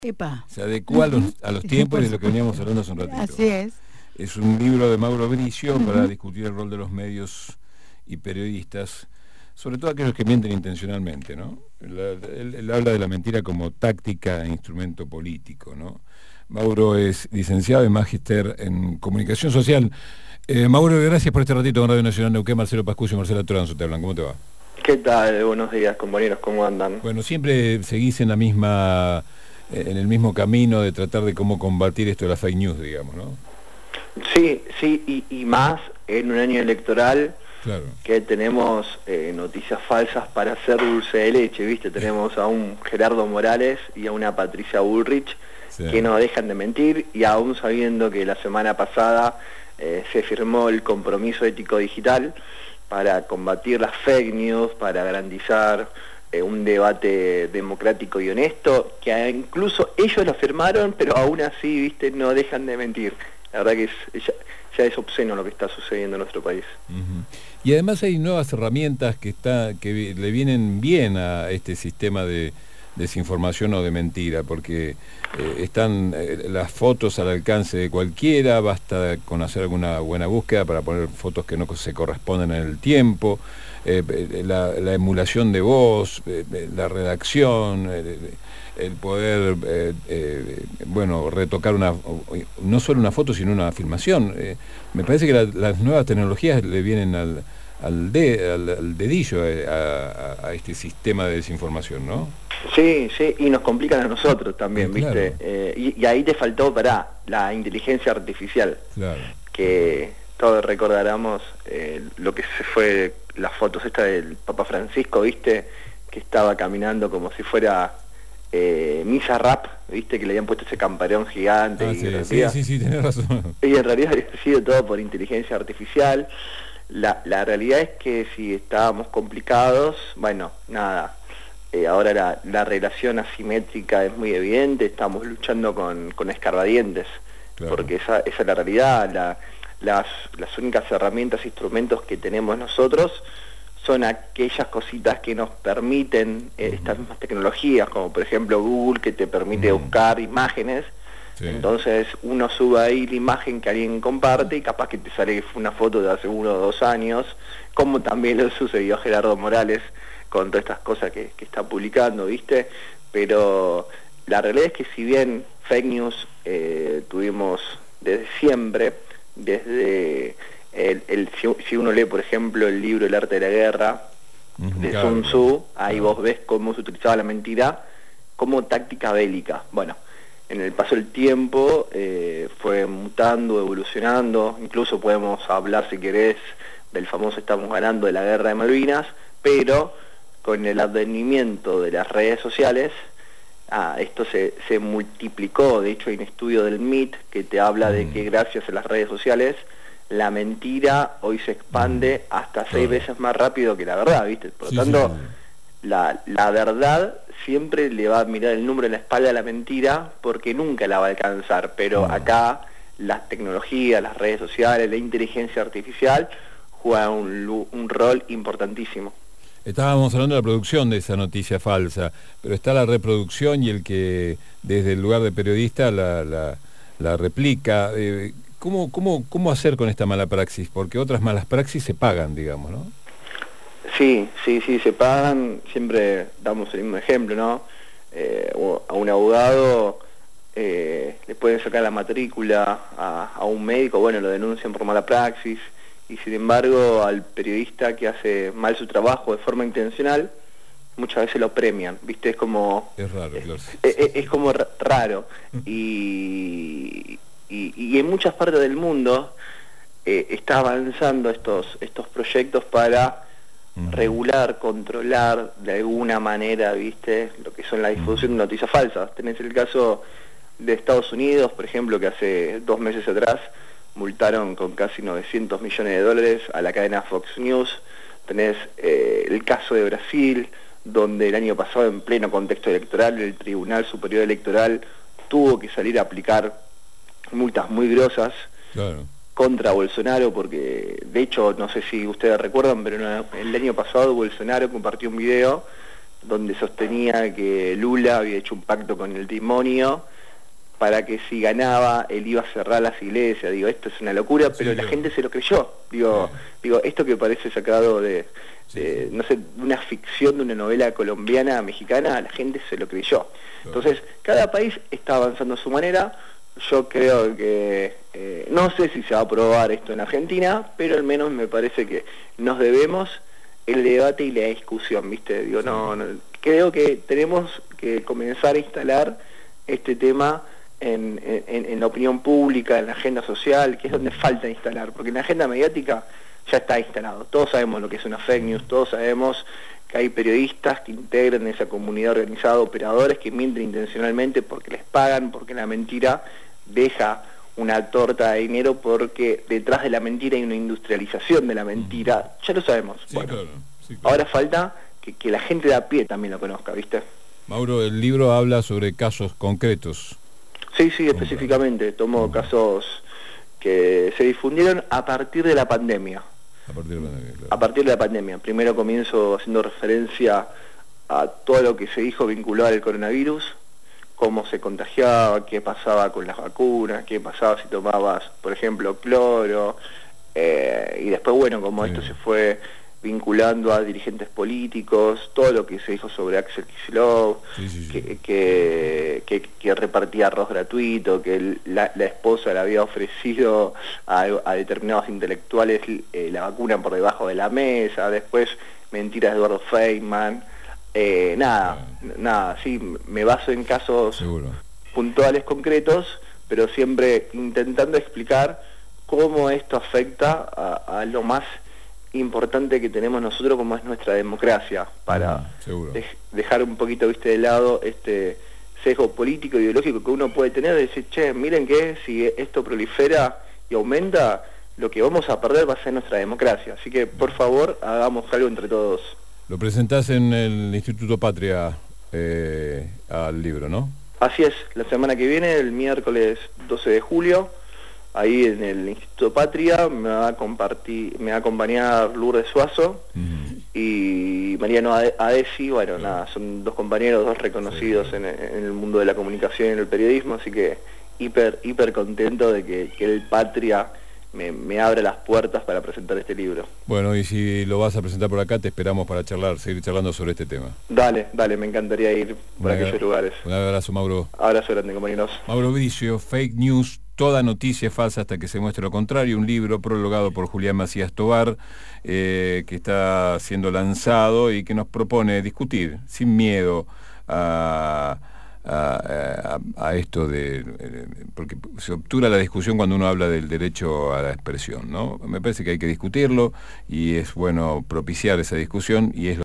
Epa. Se adecua a los tiempos y de lo que veníamos hablando hace un ratito. Así es. Es un libro de Mauro Bricio para discutir el rol de los medios y periodistas, sobre todo aquellos que mienten intencionalmente, ¿no? Él habla de la mentira como táctica e instrumento político, ¿no? Mauro es licenciado y magíster en comunicación social. Mauro, gracias por este ratito con Radio Nacional Neuquén. Marcelo Pascuccio y Marcela Toranzo te hablan. ¿Cómo te va? ¿Qué tal? Buenos días, compañeros. ¿Cómo andan? Bueno, siempre seguís en el mismo camino de tratar de cómo combatir esto de la fake news, digamos, ¿no? Sí, y más en un año electoral, claro, que tenemos noticias falsas para hacer dulce de leche, ¿viste? Tenemos a un Gerardo Morales y a una Patricia Bullrich, sí, que no dejan de mentir, y aún sabiendo que la semana pasada se firmó el compromiso ético digital para combatir las fake news, para garantizar un debate democrático y honesto, que incluso ellos lo firmaron, pero aún así, ¿viste? No dejan de mentir. La verdad que ya es obsceno lo que está sucediendo en nuestro país. Y además hay nuevas herramientas que le vienen bien a este sistema de desinformación o de mentira, porque están las fotos al alcance de cualquiera, basta con hacer alguna buena búsqueda para poner fotos que no se corresponden en el tiempo, la emulación de voz, la redacción, el poder retocar no solo una foto sino una filmación. Me parece que las nuevas tecnologías le vienen al dedillo a este sistema de desinformación, ¿no? Sí, y nos complican a nosotros también, claro, ¿viste? Y ahí te faltó la inteligencia artificial, claro, que todos recordaremos lo que se fue, las fotos esta del Papa Francisco, ¿viste? Que estaba caminando como si fuera misa rap, ¿viste? Que le habían puesto ese campanón gigante. Sí, tenés razón. Y en realidad había sido todo por inteligencia artificial. La realidad es que si estábamos complicados, bueno, nada, ahora la relación asimétrica es muy evidente, estamos luchando con escarbadientes, claro, porque esa es la realidad. Las únicas herramientas, instrumentos que tenemos nosotros son aquellas cositas que nos permiten estas mismas tecnologías, como por ejemplo Google, que te permite buscar imágenes. Sí. Entonces uno sube ahí la imagen que alguien comparte y capaz que te sale que fue una foto de hace 1 o 2 años, como también lo sucedió a Gerardo Morales con todas estas cosas que está publicando, ¿viste? Pero la realidad es que si bien fake news tuvimos desde siempre, desde si uno lee, por ejemplo, el libro El arte de la guerra de Sun Tzu, ahí vos ves cómo se utilizaba la mentira como táctica bélica. Bueno, en el paso del tiempo fue mutando, evolucionando, incluso podemos hablar, si querés, del famoso estamos ganando de la guerra de Malvinas, pero con el advenimiento de las redes sociales, esto se multiplicó. De hecho hay un estudio del MIT que te habla de que gracias a las redes sociales la mentira hoy se expande hasta 6 veces más rápido que la verdad, ¿viste? Por lo tanto, la verdad siempre le va a mirar el número en la espalda a la mentira porque nunca la va a alcanzar, pero acá las tecnologías, las redes sociales, la inteligencia artificial juegan un rol importantísimo. Estábamos hablando de la producción de esa noticia falsa, pero está la reproducción y el que desde el lugar de periodista la replica. ¿Cómo hacer con esta mala praxis? Porque otras malas praxis se pagan, digamos, ¿no? Sí, se pagan. Siempre damos el mismo ejemplo, ¿no? A un abogado le pueden sacar la matrícula a un médico, bueno, lo denuncian por mala praxis, y sin embargo al periodista que hace mal su trabajo de forma intencional, muchas veces lo premian, ¿viste? Es como... Es raro, claro. Es como raro. Y en muchas partes del mundo está avanzando estos proyectos para regular, controlar de alguna manera, ¿viste? Lo que son la difusión de noticias falsas. Tenés el caso de Estados Unidos, por ejemplo, que hace 2 meses atrás multaron con casi $900 millones a la cadena Fox News. Tenés el caso de Brasil, donde el año pasado, en pleno contexto electoral, el Tribunal Superior Electoral tuvo que salir a aplicar multas muy grosas, claro, contra Bolsonaro, porque de hecho, no sé si ustedes recuerdan, pero el año pasado Bolsonaro compartió un video donde sostenía que Lula había hecho un pacto con el demonio para que si ganaba él iba a cerrar las iglesias. Digo, esto es una locura, pero la gente se lo creyó. Digo, esto que parece sacado de no sé, una ficción de una novela colombiana, mexicana, la gente se lo creyó. Entonces, cada país está avanzando a su manera. Yo creo que, no sé si se va a aprobar esto en Argentina, pero al menos me parece que nos debemos el debate y la discusión, ¿viste? Digo, no, creo que tenemos que comenzar a instalar este tema en la opinión pública, en la agenda social, que es donde falta instalar, porque en la agenda mediática ya está instalado. Todos sabemos lo que es una fake news, todos sabemos que hay periodistas que integran esa comunidad organizada, operadores que mienten intencionalmente porque les pagan, porque la mentira deja una torta de dinero, porque detrás de la mentira hay una industrialización de la mentira. Ya lo sabemos. Sí, bueno, claro, sí, claro. Ahora falta que la gente de a pie también lo conozca, ¿viste? Mauro, el libro habla sobre casos concretos. Sí, específicamente. Tomo casos que se difundieron a partir de la pandemia. A partir de la pandemia, claro. A partir de la pandemia. Primero comienzo haciendo referencia a todo lo que se dijo vinculado al coronavirus, cómo se contagiaba, qué pasaba con las vacunas, qué pasaba si tomabas, por ejemplo, cloro, y después, bueno, como esto se fue vinculando a dirigentes políticos, todo lo que se dijo sobre Axel Kicillof, que repartía arroz gratuito, que la esposa le había ofrecido a determinados intelectuales la vacuna por debajo de la mesa, después mentiras de Eduardo Feynman, nada, sí, me baso en casos puntuales, concretos, pero siempre intentando explicar cómo esto afecta a lo más importante que tenemos nosotros, como es nuestra democracia, para dejar un poquito, viste, de lado este sesgo político ideológico que uno puede tener, de decir, che, miren que si esto prolifera y aumenta, lo que vamos a perder va a ser nuestra democracia. Así que, por favor, hagamos algo entre todos. Lo presentás en el Instituto Patria al libro, ¿no? Así es, la semana que viene, el miércoles 12 de julio, ahí en el Instituto Patria me va a acompañar Lourdes Suazo y Mariano Adesi. Bueno, nada, son dos compañeros, dos reconocidos en el mundo de la comunicación y en el periodismo, así que hiper contento de que el Patria me abra las puertas para presentar este libro. Bueno, y si lo vas a presentar por acá, te esperamos para seguir charlando sobre este tema. Dale, me encantaría ir por aquellos lugares. Un abrazo, Mauro. Abrazo grande, compañeros. Mauro Bricio, Fake News, toda noticia es falsa hasta que se muestre lo contrario, un libro prologado por Julián Macías Tobar, que está siendo lanzado y que nos propone discutir sin miedo a esto porque se obtura la discusión cuando uno habla del derecho a la expresión, ¿no? Me parece que hay que discutirlo y es bueno propiciar esa discusión y es